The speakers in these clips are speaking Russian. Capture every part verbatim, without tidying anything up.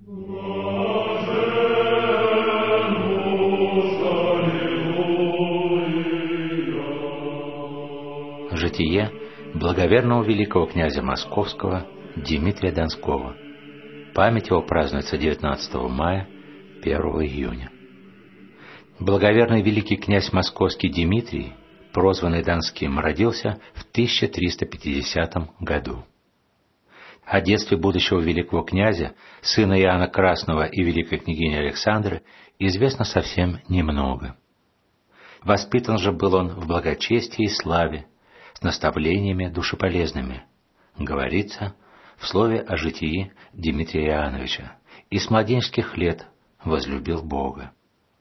Житие благоверного великого князя Московского Дмитрия Донского. Память его празднуется девятнадцатого мая, первого июня. Благоверный великий князь Московский Дмитрий, прозванный Донским, родился в тысяча триста пятидесятом году. О детстве будущего великого князя, сына Иоанна Красного и великой княгини Александры, известно совсем немного. Воспитан же был он в благочестии и славе, с наставлениями душеполезными, говорится в слове о житии Дмитрия Иоанновича, и с младенческих лет возлюбил Бога.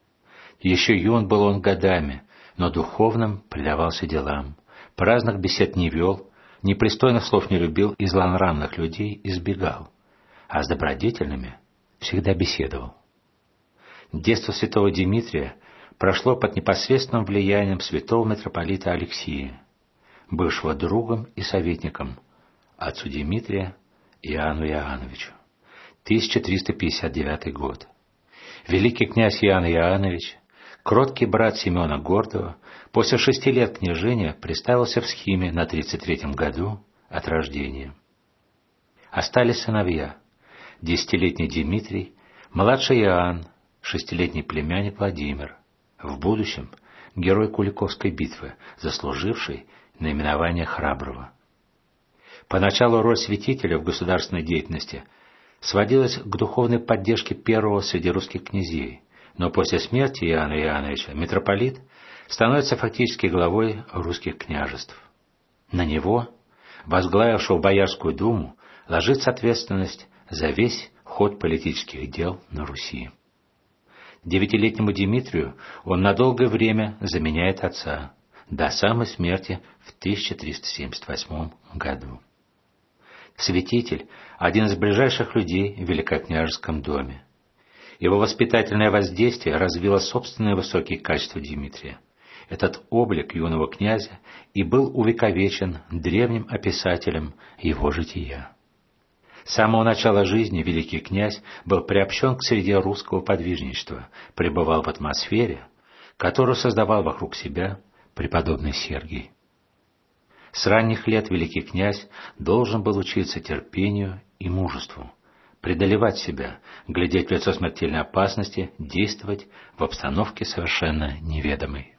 Еще юн был он годами, но духовным предавался делам, праздных бесед не вел, непристойных слов не любил и злонравных людей избегал, а с добродетельными всегда беседовал. Детство святого Дмитрия прошло под непосредственным влиянием святого митрополита Алексия, бывшего другом и советником отцу Дмитрия Иоанну Иоанновичу. тысяча триста пятьдесят девятый год. Великий князь Иоанн Иоаннович, кроткий брат Семена Гордого, после шести лет княжения приставился в схиме на тридцать третьем году от рождения. Остались сыновья: десятилетний Дмитрий, младший Иоанн, шестилетний племянник Владимир, в будущем герой Куликовской битвы, заслуживший наименование храброго. Поначалу роль святителя в государственной деятельности сводилась к духовной поддержке первого среди русских князей, но после смерти Иоанна Иоанновича митрополит становится фактически главой русских княжеств. На него, возглавившего Боярскую думу, ложится ответственность за весь ход политических дел на Руси. Девятилетнему Дмитрию он на долгое время заменяет отца, до самой смерти в тысяча триста семьдесят восьмом году. Святитель – один из ближайших людей в великокняжеском доме. Его воспитательное воздействие развило собственные высокие качества Дмитрия. Этот облик юного князя и был увековечен древним описателем его жития. С самого начала жизни великий князь был приобщен к среде русского подвижничества, пребывал в атмосфере, которую создавал вокруг себя преподобный Сергий. С ранних лет великий князь должен был учиться терпению и мужеству, преодолевать себя, глядеть в лицо смертельной опасности, действовать в обстановке совершенно неведомой.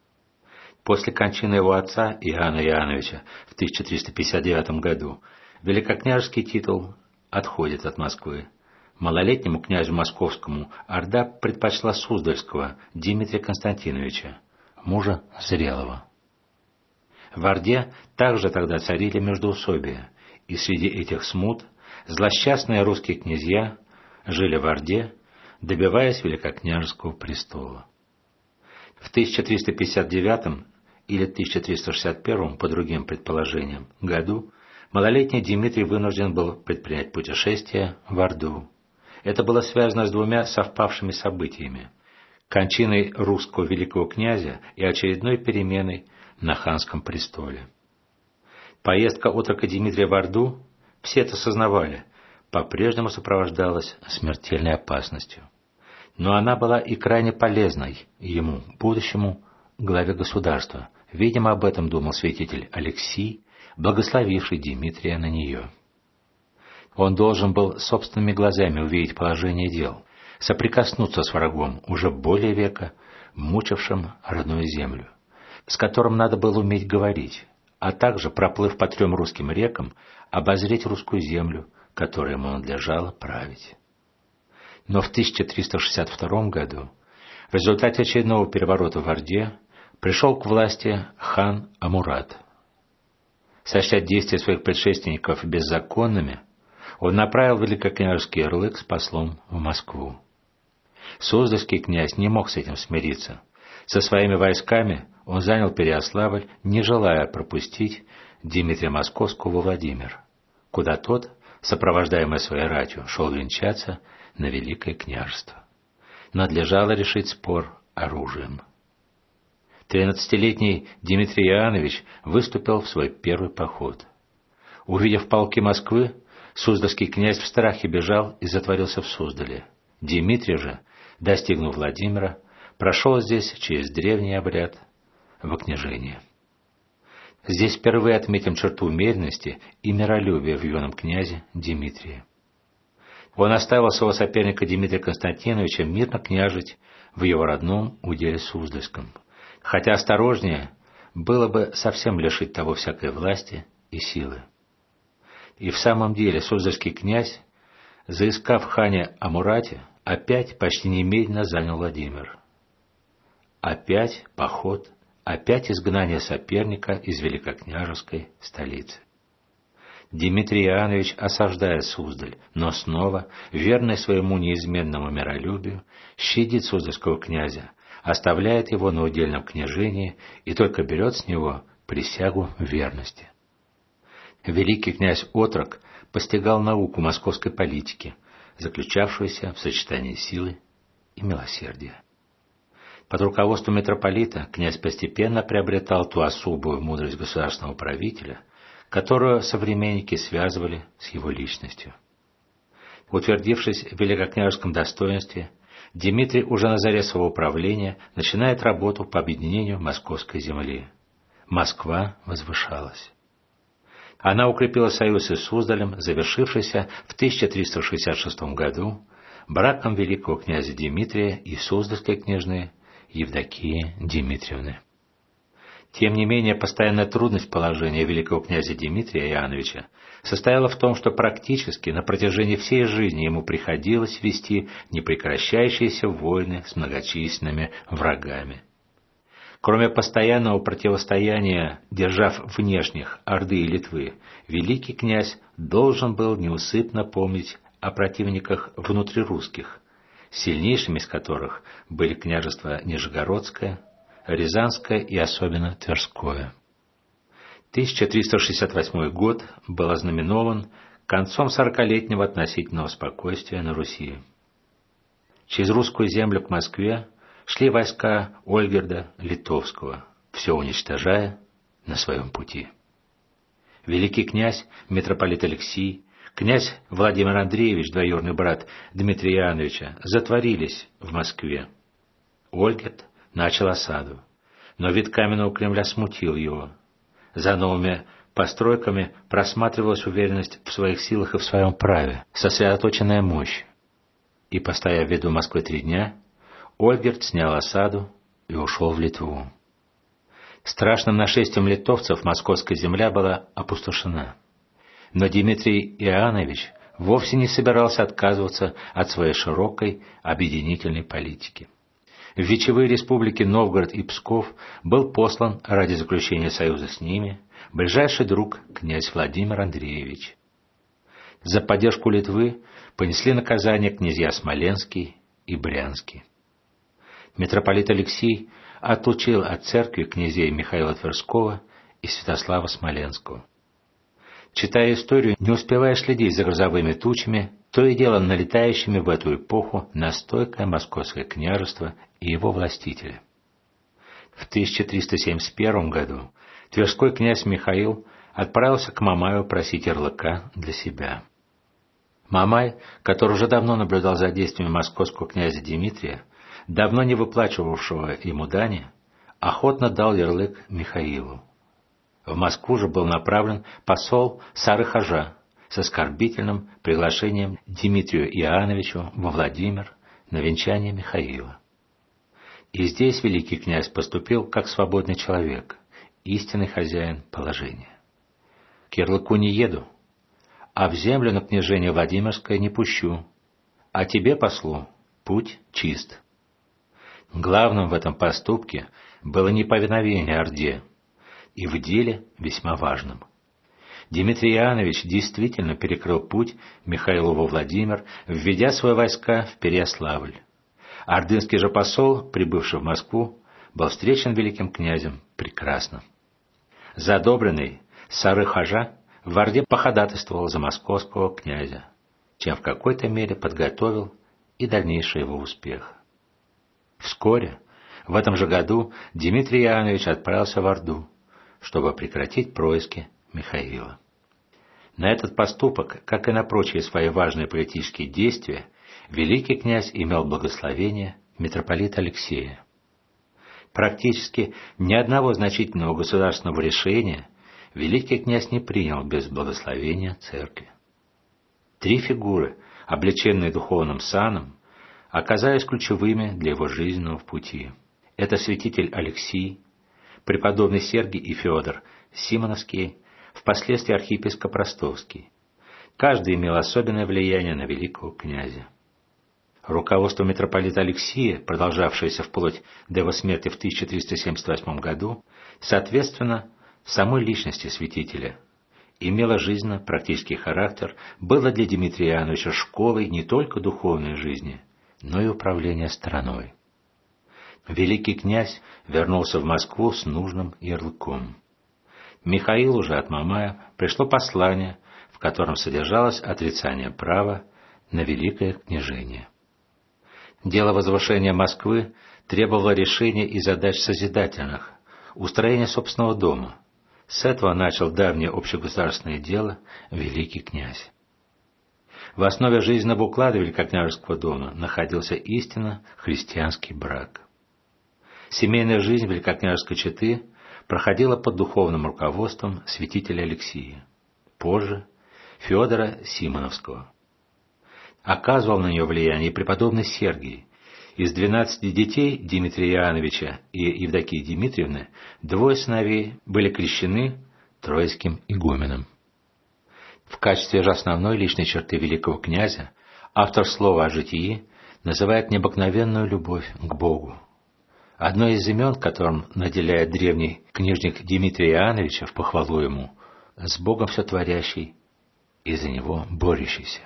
После кончины его отца Иоанна Иоанновича в тысяча триста пятьдесят девятом году великокняжеский титул отходит от Москвы. Малолетнему князю московскому Орда предпочла Суздальского Дмитрия Константиновича, мужа зрелого. В Орде также тогда царили междоусобия, и среди этих смут злосчастные русские князья жили в Орде, добиваясь великокняжеского престола. В тысяча триста пятьдесят девятом или тысяча триста шестьдесят первом, по другим предположениям, году малолетний Дмитрий вынужден был предпринять путешествие в Орду. Это было связано с двумя совпавшими событиями: кончиной русского великого князя и очередной переменой на ханском престоле. Поездка отрока Дмитрия в Орду, все это сознавали, по-прежнему сопровождалась смертельной опасностью. Но она была и крайне полезной ему, будущему главе государства. Видимо, об этом думал святитель Алексий, благословивший Дмитрия на нее. Он должен был собственными глазами увидеть положение дел, соприкоснуться с врагом, уже более века мучившим родную землю, с которым надо было уметь говорить, а также, проплыв по трем русским рекам, обозреть русскую землю, которой ему надлежало править. Но в тысяча триста шестьдесят втором году, в результате очередного переворота в Орде, пришел к власти хан Амурат. Сочтя действия своих предшественников беззаконными, он направил великокняжеский ярлык с послом в Москву. Суздальский князь не мог с этим смириться. Со своими войсками он занял Переяславль, не желая пропустить Дмитрия Московского во Владимир, куда тот, сопровождаемый своей ратью, шел венчаться на Великое княжество. Надлежало решить спор оружием. Тринадцатилетний Дмитрий Иоаннович выступил в свой первый поход. Увидев полки Москвы, Суздальский князь в страхе бежал и затворился в Суздале. Дмитрий же, достигнув Владимира, прошел здесь через древний обряд вокнижения. Здесь впервые отметим черту умеренности и миролюбия в юном князе Дмитрии. Он оставил своего соперника Дмитрия Константиновича мирно княжить в его родном уделе Суздальском, хотя осторожнее было бы совсем лишить того всякой власти и силы. И в самом деле Суздальский князь, заискав в хане Амурате, опять почти немедленно занял Владимир. Опять поход, опять изгнание соперника из великокняжеской столицы. Дмитрий Иоаннович осаждает Суздаль, но снова, верный своему неизменному миролюбию, щадит суздальского князя, оставляет его на удельном княжении и только берет с него присягу верности. Великий князь Отрок постигал науку московской политики, заключавшуюся в сочетании силы и милосердия. Под руководством митрополита князь постепенно приобретал ту особую мудрость государственного правителя, которую современники связывали с его личностью. Утвердившись в великокняжеском достоинстве, Дмитрий уже на заре своего правления начинает работу по объединению московской земли. Москва возвышалась. Она укрепила союз с Суздалем, завершившийся в тысяча триста шестьдесят шестом году браком великого князя Дмитрия и суздальской княжны Евдокии Дмитриевны. Тем не менее, постоянная трудность положения великого князя Дмитрия Иоанновича состояла в том, что практически на протяжении всей жизни ему приходилось вести непрекращающиеся войны с многочисленными врагами. Кроме постоянного противостояния держав внешних Орды и Литвы, великий князь должен был неусыпно помнить о противниках внутрирусских, сильнейшими из которых были княжества Нижегородское, Рязанское и особенно Тверское. тысяча триста шестьдесят восьмой год был ознаменован концом сорокалетнего относительного спокойствия на Руси. Через русскую землю к Москве шли войска Ольгерда Литовского, все уничтожая на своем пути. Великий князь, митрополит Алексий, князь Владимир Андреевич, двоюродный брат Дмитрия Иоанновича, затворились в Москве. Ольгерд начал осаду, но вид каменного Кремля смутил его. За новыми постройками просматривалась уверенность в своих силах и в своем праве, сосредоточенная мощь. И, постояв в виду Москвы три дня, Ольгерд снял осаду и ушел в Литву. Страшным нашествием литовцев московская земля была опустошена. Но Дмитрий Иоаннович вовсе не собирался отказываться от своей широкой объединительной политики. В вечевые республики Новгород и Псков был послан ради заключения союза с ними ближайший друг князь Владимир Андреевич. За поддержку Литвы понесли наказание князья Смоленский и Брянский. Митрополит Алексий отлучил от церкви князей Михаила Тверского и Святослава Смоленского. Читая историю, не успевая следить за грозовыми тучами, то и дело налетающими в эту эпоху на стойкое московское княжество и его властителя. В тысяча триста семьдесят первом году тверской князь Михаил отправился к Мамаю просить ярлыка для себя. Мамай, который уже давно наблюдал за действиями московского князя Дмитрия, давно не выплачивавшего ему дани, охотно дал ярлык Михаилу. В Москву же был направлен посол Сары-Хажа с оскорбительным приглашением Дмитрию Иоанновичу во Владимир на венчание Михаила. И здесь великий князь поступил как свободный человек, истинный хозяин положения. К ярлыку не еду, а в землю на княжение Владимирское не пущу, а тебе, послу, путь чист. Главным в этом поступке было неповиновение Орде, и в деле весьма важным. Дмитрий Иоаннович действительно перекрыл путь Михаилу во Владимир, введя свои войска в Переяславль. Ордынский же посол, прибывший в Москву, был встречен великим князем прекрасно. Задобренный Сары-Хажа в Орде походатайствовал за московского князя, чем в какой-то мере подготовил и дальнейший его успех. Вскоре, в этом же году, Дмитрий Иоаннович отправился в Орду, чтобы прекратить происки Михаила. На этот поступок, как и на прочие свои важные политические действия, великий князь имел благословение митрополита Алексея. Практически ни одного значительного государственного решения великий князь не принял без благословения церкви. Три фигуры, облеченные духовным саном, оказались ключевыми для его жизненного пути. Это святитель Алексий, преподобный Сергий и Феодор Симоновские, впоследствии архиепископ Ростовский. Каждый имел особенное влияние на великого князя. Руководство митрополита Алексия, продолжавшееся вплоть до его смерти в тысяча триста семьдесят восьмом году, соответственно, самой личности святителя, имело жизненно-практический характер, было для Дмитрия Иоанновича школой не только духовной жизни, но и управления страной. Великий князь вернулся в Москву с нужным ярлыком. Михаилу же от Мамая пришло послание, в котором содержалось отрицание права на великое княжение. Дело возвышения Москвы требовало решения и задач созидательных, устроения собственного дома. С этого начал давнее общегосударственное дело великий князь. В основе жизненного уклада великокняжеского дома находился истинно христианский брак. Семейная жизнь великокняжеской четы проходила под духовным руководством святителя Алексия, позже Феодора Симоновского. Оказывал на нее влияние и преподобный Сергий. Из двенадцати детей Дмитрия Иоанновича и Евдокии Дмитриевны двое сыновей были крещены Троицким игуменом. В качестве же основной личной черты великого князя автор слова о житии называет необыкновенную любовь к Богу. Одно из имен, которым наделяет древний книжник Дмитрия Иоанновича в похвалу ему, с Богом все творящий и за него борющийся.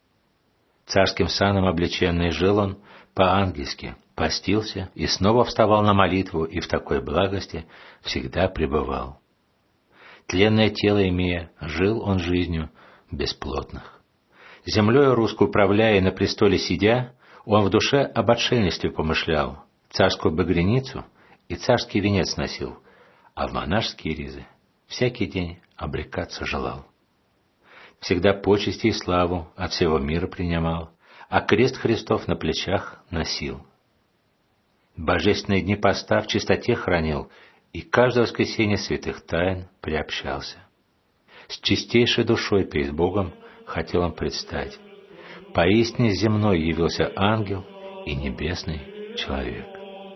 Царским саном облеченный жил он по-ангельски, постился и снова вставал на молитву, и в такой благости всегда пребывал. Тленное тело имея, жил он жизнью бесплотных. Землею русскую управляя и на престоле сидя, он в душе об отшельничестве помышлял, царскую багряницу и царский венец носил, а в монашеские ризы всякий день обрекаться желал. Всегда почести и славу от всего мира принимал, а крест Христов на плечах носил. Божественные дни поста в чистоте хранил, и каждое воскресенье святых тайн приобщался. С чистейшей душой перед Богом хотел он предстать. Поистине земной явился ангел и небесный человек.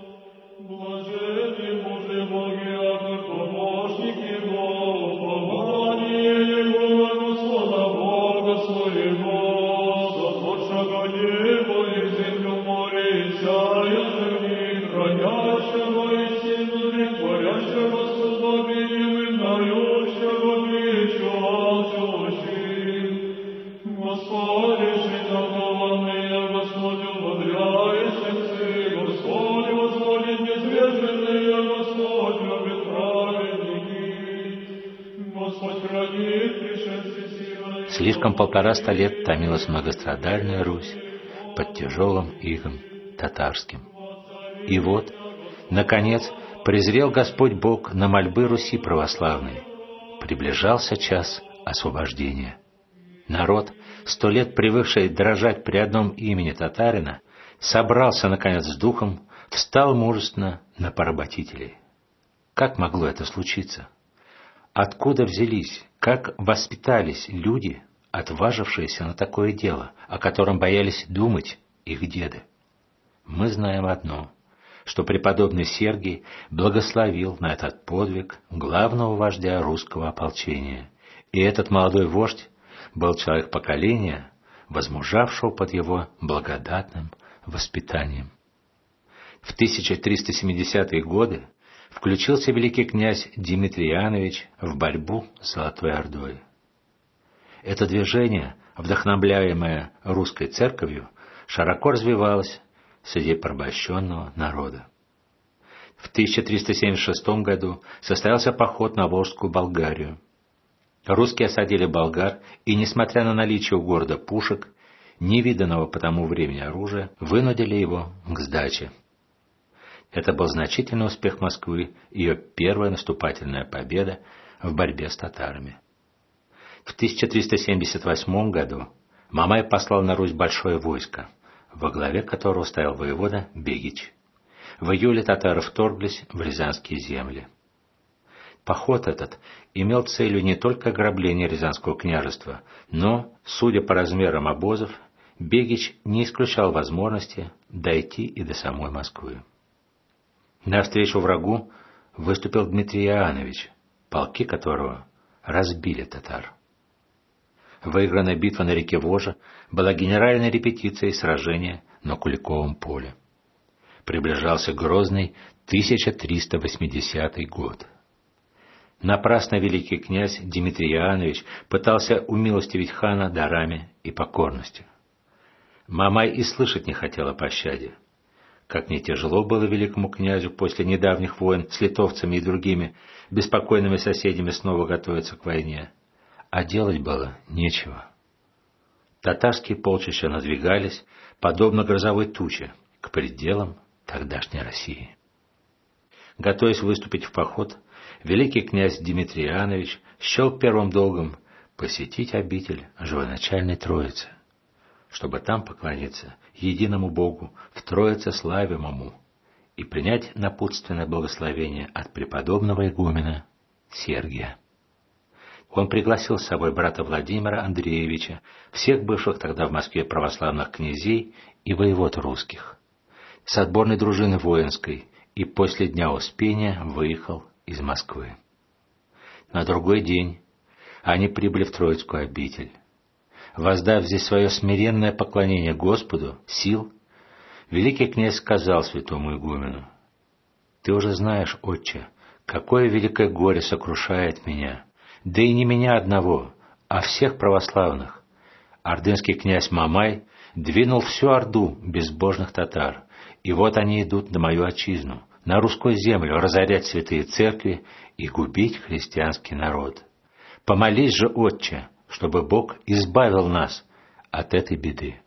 Слишком полтораста лет томилась многострадальная Русь под тяжелым игом татарским. И вот, наконец, презрел Господь Бог на мольбы Руси православной. Приближался час освобождения. Народ, сто лет привыкший дрожать при одном имени татарина, собрался, наконец, с духом, встал мужественно на поработителей. Как могло это случиться? Откуда взялись, как воспитались люди, отважившиеся на такое дело, о котором боялись думать их деды? Мы знаем одно, что преподобный Сергий благословил на этот подвиг главного вождя русского ополчения, и этот молодой вождь был человек поколения, возмужавшего под его благодатным воспитанием. В тысяча триста семидесятые годы включился великий князь Дмитрий Иоаннович в борьбу с Золотой Ордой. Это движение, вдохновляемое русской церковью, широко развивалось среди порабощенного народа. В тысяча триста семьдесят шестом году состоялся поход на Волжскую Болгарию. Русские осадили болгар и, несмотря на наличие у города пушек, невиданного по тому времени оружия, вынудили его к сдаче. Это был значительный успех Москвы, ее первая наступательная победа в борьбе с татарами. В тысяча триста семьдесят восьмом году Мамай послал на Русь большое войско, во главе которого стоял воевода Бегич. В июле татары вторглись в рязанские земли. Поход этот имел целью не только ограбление Рязанского княжества, но, судя по размерам обозов, Бегич не исключал возможности дойти и до самой Москвы. Навстречу врагу выступил Дмитрий Иоаннович, полки которого разбили татар. Выигранная битва на реке Вожа была генеральной репетицией сражения на Куликовом поле. Приближался грозный тысяча триста восьмидесятый год. Напрасно великий князь Дмитрий Иоаннович пытался умилостивить хана дарами и покорностью. Мамай и слышать не хотел о пощаде. Как не тяжело было великому князю после недавних войн с литовцами и другими беспокойными соседями снова готовиться к войне, а делать было нечего. Татарские полчища надвигались, подобно грозовой туче, к пределам тогдашней России. Готовясь выступить в поход, великий князь Дмитрий Иоаннович счел первым долгом посетить обитель Живоначальной Троицы, чтобы там поклониться единому Богу в Троице славимому и принять напутственное благословение от преподобного игумена Сергия. Он пригласил с собой брата Владимира Андреевича, всех бывших тогда в Москве православных князей и воевод русских, с отборной дружины воинской, и после Дня Успения выехал из Москвы. На другой день они прибыли в Троицкую обитель. Воздав здесь свое смиренное поклонение Господу сил, великий князь сказал святому игумену: «Ты уже знаешь, отче, какое великое горе сокрушает меня, да и не меня одного, а всех православных. Ордынский князь Мамай двинул всю орду безбожных татар, и вот они идут на мою отчизну, на русскую землю, разорять святые церкви и губить христианский народ. Помолись же, отче, чтобы Бог избавил нас от этой беды».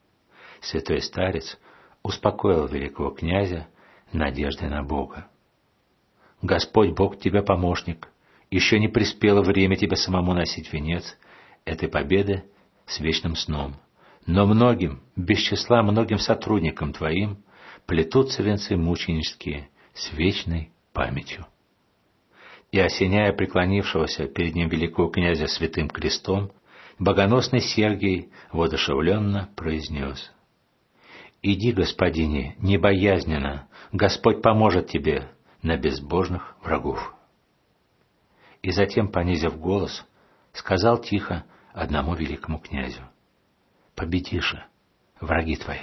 Святой старец успокоил великого князя надеждой на Бога. «Господь Бог тебе помощник, еще не приспело время тебе самому носить венец этой победы с вечным сном, но многим, без числа многим сотрудникам твоим, плетутся венцы мученические с вечной памятью». И, осеняя преклонившегося перед ним великого князя святым крестом, богоносный Сергий воодушевленно произнес: «Иди, господине, небоязненно, Господь поможет тебе на безбожных врагов». И затем, понизив голос, сказал тихо одному великому князю: «Победи же, враги твои».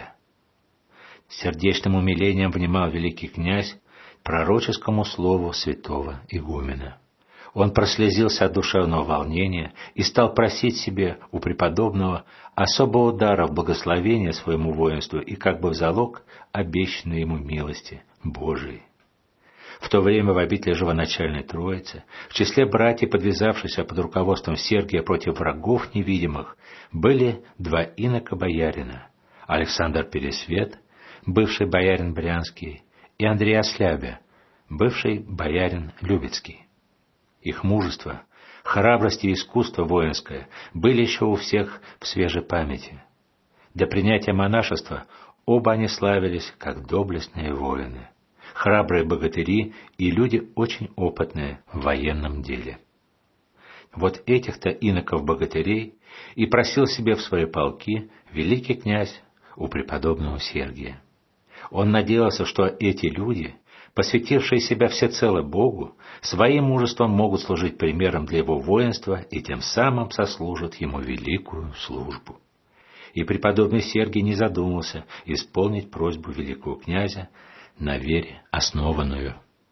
С сердечным умилением внимал великий князь пророческому слову святого игумена. Он прослезился от душевного волнения и стал просить себе у преподобного особого дара в благословение своему воинству и как бы в залог обещанной ему милости Божией. В то время в обители Живоначальной Троицы, в числе братьев, подвязавшихся под руководством Сергия против врагов невидимых, были два инока-боярина: Александр Пересвет, бывший боярин Брянский, и Андрей Ослябя, бывший боярин Любецкий. Их мужество, храбрость и искусство воинское были еще у всех в свежей памяти. До принятия монашества оба они славились как доблестные воины, храбрые богатыри и люди очень опытные в военном деле. Вот этих-то иноков-богатырей и просил себе в свои полки великий князь у преподобного Сергия. Он надеялся, что эти люди, посвятившие себя всецело Богу, своим мужеством могут служить примером для его воинства и тем самым сослужат ему великую службу. И преподобный Сергий не задумался исполнить просьбу великого князя на вере основанную.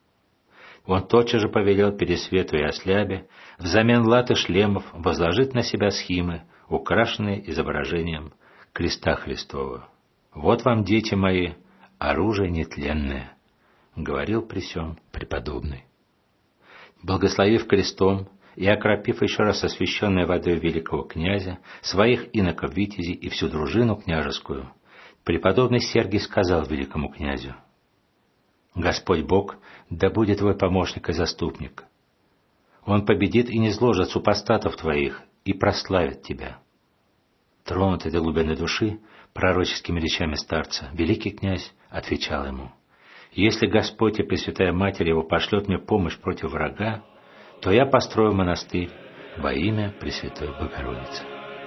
Он тотчас же повелел Пересвету и Ослябе взамен лат и шлемов возложить на себя схимы, украшенные изображением креста Христова. «Вот вам, дети мои, оружие нетленное», — говорил при сём преподобный. Благословив крестом и окропив еще раз освященной водой великого князя, своих иноков-витязей и всю дружину княжескую, преподобный Сергий сказал великому князю: «Господь Бог да будет твой помощник и заступник. Он победит и низвложит супостатов твоих, и прославят тебя». Тронутый до глубины души пророческими речами старца, великий князь отвечал ему: «Если Господь и Пресвятая Матерь его пошлет мне помощь против врага, то я построю монастырь во имя Пресвятой Богородицы».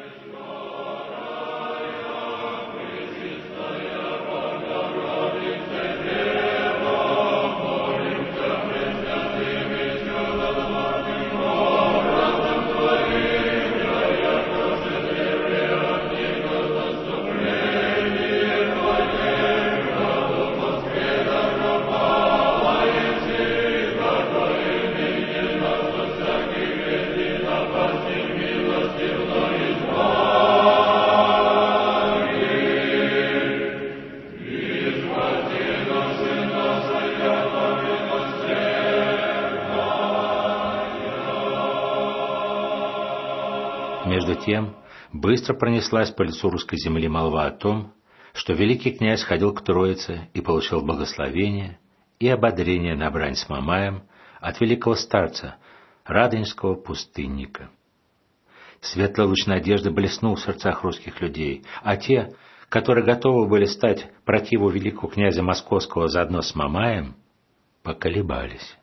Между тем, быстро пронеслась по лицу русской земли молва о том, что великий князь ходил к Троице и получил благословение и ободрение на брань с Мамаем от великого старца, радонежского пустынника. Светлый луч надежды блеснул в сердцах русских людей, а те, которые готовы были стать противу великого князя Московского заодно с Мамаем, поколебались.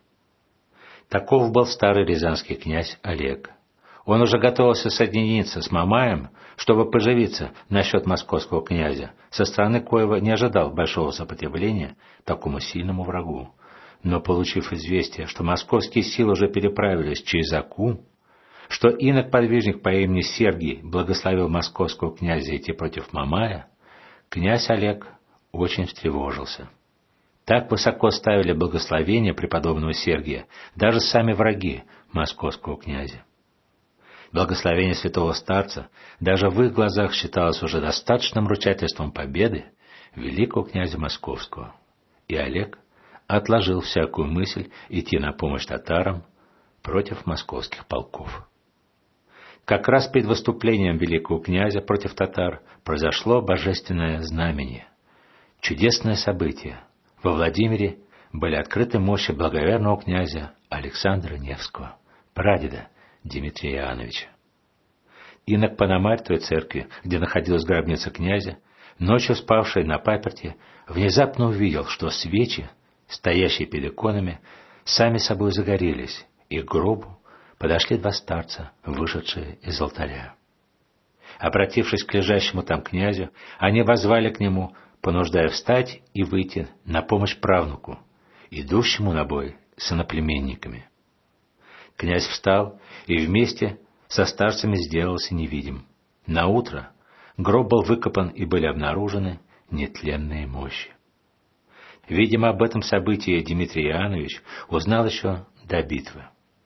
Таков был старый рязанский князь Олег. Он уже готовился соединиться с Мамаем, чтобы поживиться насчет московского князя, со стороны коего не ожидал большого сопротивления такому сильному врагу. Но, получив известие, что московские силы уже переправились через Аку, что инок-подвижник по имени Сергий благословил московского князя идти против Мамая, князь Олег очень встревожился. Так высоко ставили благословение преподобного Сергия даже сами враги московского князя. Благословение святого старца даже в их глазах считалось уже достаточным ручательством победы великого князя Московского, и Олег отложил всякую мысль идти на помощь татарам против московских полков. Как раз перед выступлением великого князя против татар произошло божественное знамение, чудесное событие. Во Владимире были открыты мощи благоверного князя Александра Невского, прадеда Дмитрия Иоанновича. Инок Пономарь той церкви, где находилась гробница князя, ночью спавший на паперти, внезапно увидел, что свечи, стоящие перед иконами, сами собой загорелись, и к гробу подошли два старца, вышедшие из алтаря. Обратившись к лежащему там князю, они воззвали к нему, понуждая встать и выйти на помощь правнуку, идущему на бой с иноплеменниками. Князь встал и вместе со старцами сделался невидим. Наутро гроб был выкопан и были обнаружены нетленные мощи. Видимо, об этом событии Дмитрий Иоаннович узнал еще до битвы.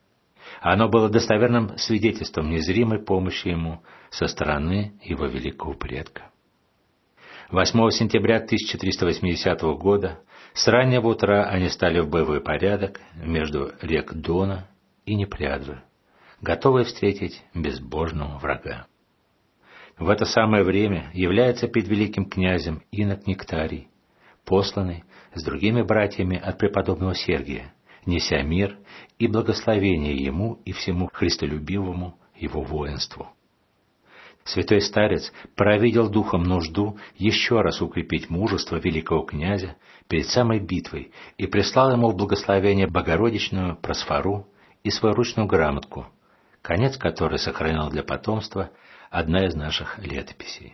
Оно было достоверным свидетельством незримой помощи ему со стороны его великого предка. восьмого сентября тысяча триста восьмидесятого года с раннего утра они стали в боевой порядок между рек Дона и Непрядры, готовые встретить безбожного врага. В это самое время является перед великим князем инок Нектарий, посланный с другими братьями от преподобного Сергия, неся мир и благословение ему и всему христолюбивому его воинству. Святой старец провидел духом нужду еще раз укрепить мужество великого князя перед самой битвой и прислал ему в благословение Богородичную просфору и свою ручную грамотку, конец которой сохранил для потомства одна из наших летописей.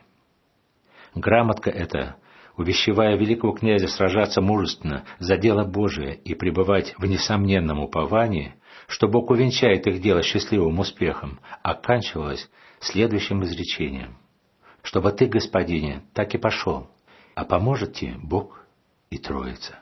Грамотка эта, увещевая великого князя сражаться мужественно за дело Божие и пребывать в несомненном уповании, что Бог увенчает их дело счастливым успехом, оканчивалась следующим изречением: «Чтобы ты, Господине, так и пошел, а поможет тебе Бог и Троица».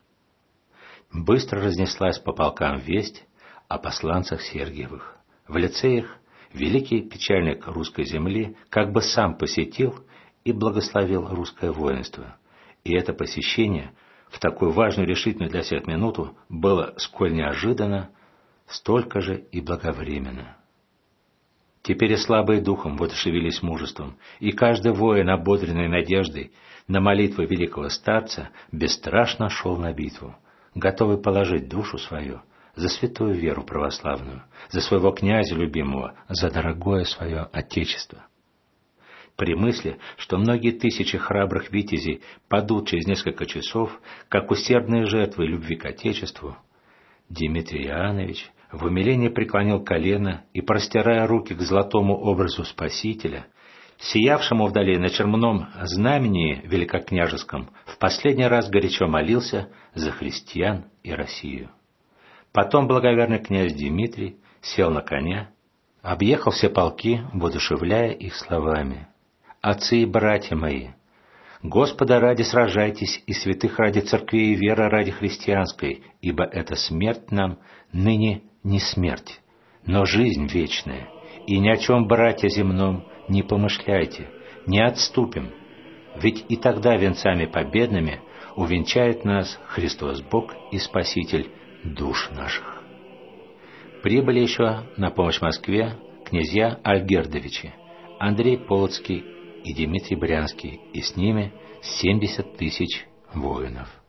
Быстро разнеслась по полкам весть о посланцах Сергиевых. В лице их великий печальник русской земли как бы сам посетил и благословил русское воинство. И это посещение в такую важную решительную для всех минуту было сколь неожиданно, столько же и благовременно. Теперь и слабые духом воодушевились мужеством, и каждый воин, ободренный надеждой на молитвы великого старца, бесстрашно шел на битву, готовый положить душу свою за святую веру православную, за своего князя любимого, за дорогое свое Отечество. При мысли, что многие тысячи храбрых витязей падут через несколько часов, как усердные жертвы любви к Отечеству, Дмитрий Иоаннович в умилении преклонил колено и, простирая руки к золотому образу Спасителя, сиявшему вдали на чермном знамении великокняжеском, в последний раз горячо молился за христиан и Россию. Потом благоверный князь Дмитрий сел на коня, объехал все полки, воодушевляя их словами: «Отцы и братья мои, Господа ради сражайтесь, и святых ради церкви и веры ради христианской, ибо эта смерть нам ныне не смерть, но жизнь вечная, и ни о чем, братья, земном не помышляйте, не отступим, ведь и тогда венцами победными увенчает нас Христос Бог и Спаситель душ наших». Прибыли еще на помощь Москве князья Альгердовичи, Андрей Полоцкий и Дмитрий Брянский, и с ними семьдесят тысяч воинов.